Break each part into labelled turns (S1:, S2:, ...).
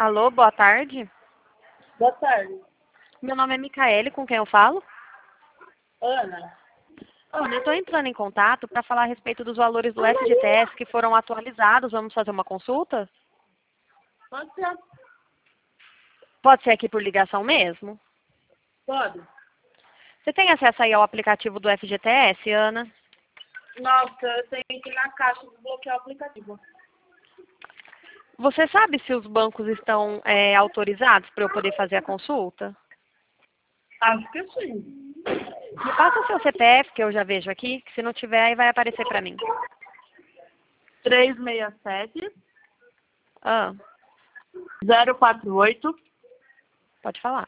S1: Alô, boa tarde.
S2: Boa tarde.
S1: Meu nome é Micaele, com quem eu falo?
S2: Ana,
S1: Ana, eu estou entrando em contato para falar a respeito dos valores do FGTS que foram atualizados. Vamos fazer uma consulta?
S2: pode ser?
S1: Pode ser aqui por ligação mesmo?
S2: Pode?
S1: Você tem acesso aí ao aplicativo do FGTS, Ana?
S2: Nossa, eu tenho que ir na caixa desbloquear o aplicativo.
S1: Você sabe se os bancos estão autorizados para eu poder fazer a consulta?
S2: Acho que sim.
S1: Me passa o seu CPF, que eu já vejo aqui, que se não tiver, aí vai aparecer para mim.
S2: 367
S1: Ah,
S2: 048
S1: pode falar.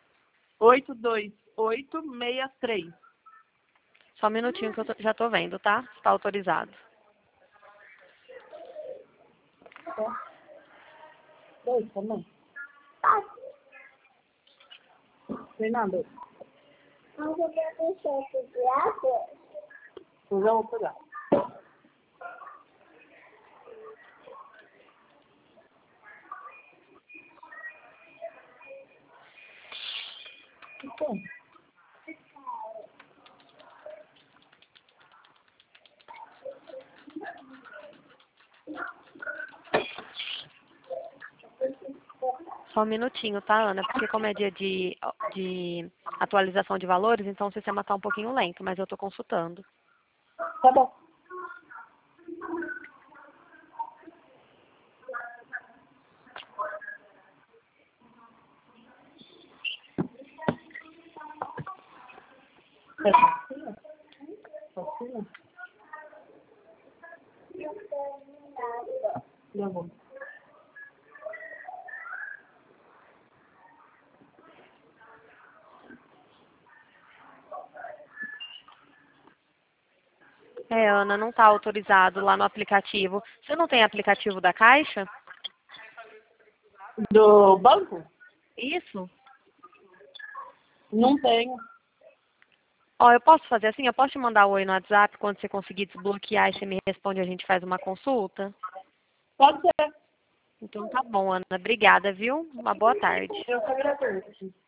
S2: 82863.
S1: Só um minutinho que eu já estou vendo, tá? Está autorizado.
S2: Dois também? Fernando, eu já vou pegar. Então,
S1: Só um minutinho, tá, Ana? Porque como é dia de atualização de valores, então o sistema está um pouquinho lento, mas eu estou consultando.
S2: tá bom. É facinho? Facinho? Já vou.
S1: Ana, não está autorizado lá no aplicativo. Você não tem aplicativo da Caixa?
S2: Do banco?
S1: Isso.
S2: Não tenho.
S1: Ó, eu posso fazer assim? Eu posso te mandar um oi no WhatsApp quando você conseguir desbloquear e você me responde e a gente faz uma consulta?
S2: Pode ser.
S1: Então tá bom, Ana. Obrigada, viu? Uma boa tarde.
S2: Eu que agradeço.